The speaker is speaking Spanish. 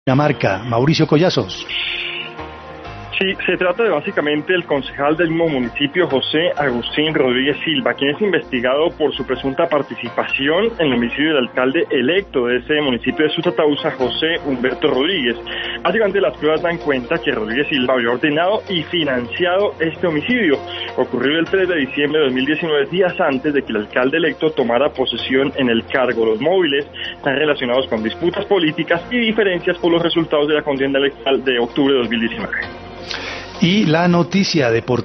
Dinamarca, Mauricio Collazos. Sí, se trata de básicamente el concejal del mismo municipio, José Agustín Rodríguez Silva, quien es investigado por su presunta participación en el homicidio del alcalde electo de ese municipio de Sutatausa, José Humberto Rodríguez. Básicamente las pruebas dan cuenta que Rodríguez Silva había ordenado y financiado este homicidio. Ocurrió el 3 de diciembre de 2019, días antes de que el alcalde electo tomara posesión en el cargo. Los móviles están relacionados con disputas políticas y diferencias por los resultados de la contienda electoral de octubre de 2019. Y la noticia deportiva.